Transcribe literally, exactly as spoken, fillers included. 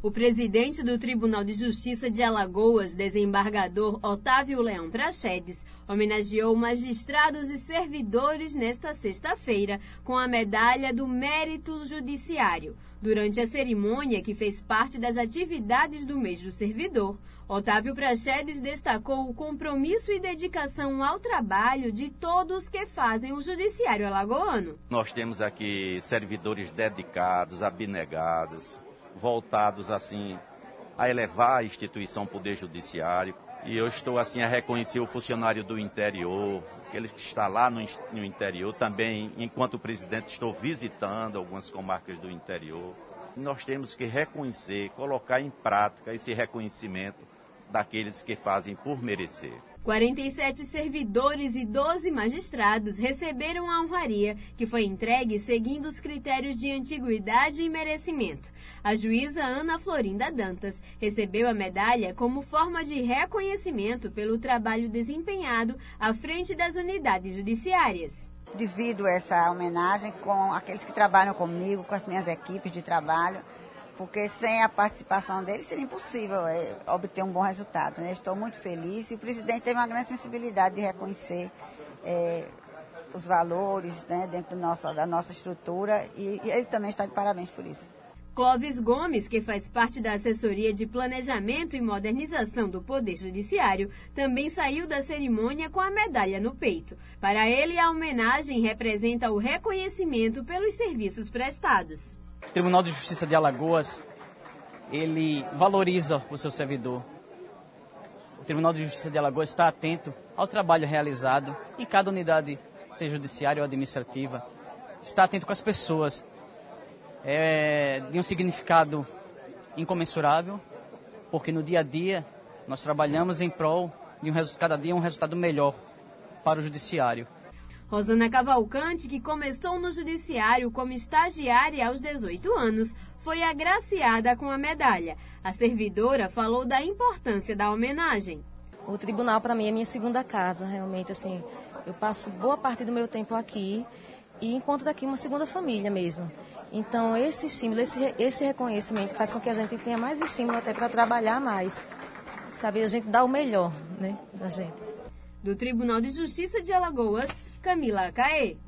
O presidente do Tribunal de Justiça de Alagoas, desembargador Otávio Leão Prachedes, homenageou magistrados e servidores nesta sexta-feira com a medalha do Mérito Judiciário. Durante a cerimônia, que fez parte das atividades do mês do servidor, Otávio Prachedes destacou o compromisso e dedicação ao trabalho de todos que fazem o judiciário alagoano. Nós temos aqui servidores dedicados, abnegados, voltados assim a elevar a instituição Poder Judiciário. E eu estou assim a reconhecer o funcionário do interior, aqueles que estão lá no, no interior. Também, enquanto presidente, estou visitando algumas comarcas do interior. Nós temos que reconhecer, colocar em prática esse reconhecimento daqueles que fazem por merecer. quarenta e sete servidores e doze magistrados receberam a honraria, que foi entregue seguindo os critérios de antiguidade e merecimento. A juíza Ana Florinda Dantas recebeu a medalha como forma de reconhecimento pelo trabalho desempenhado à frente das unidades judiciárias. Divido essa homenagem com aqueles que trabalham comigo, com as minhas equipes de trabalho, porque sem a participação deles seria impossível é, obter um bom resultado, né? Estou muito feliz e o presidente teve uma grande sensibilidade de reconhecer é, os valores, né, dentro do nosso, da nossa estrutura e, e ele também está de parabéns por isso. Clóvis Gomes, que faz parte da assessoria de planejamento e modernização do Poder Judiciário, também saiu da cerimônia com a medalha no peito. Para ele, a homenagem representa o reconhecimento pelos serviços prestados. O Tribunal de Justiça de Alagoas, ele valoriza o seu servidor. O Tribunal de Justiça de Alagoas está atento ao trabalho realizado em cada unidade, seja judiciária ou administrativa. Está atento com as pessoas. É de um significado incomensurável, porque no dia a dia nós trabalhamos em prol de um, cada dia um resultado melhor para o judiciário. Rosana Cavalcante, que começou no judiciário como estagiária aos dezoito anos, foi agraciada com a medalha. A servidora falou da importância da homenagem. O tribunal, para mim, é minha segunda casa, realmente, assim, eu passo boa parte do meu tempo aqui e encontro daqui uma segunda família mesmo. Então, esse estímulo, esse, esse reconhecimento faz com que a gente tenha mais estímulo até para trabalhar mais, sabe? A gente dá o melhor, né, da gente. Do Tribunal de Justiça de Alagoas, Camila Caê.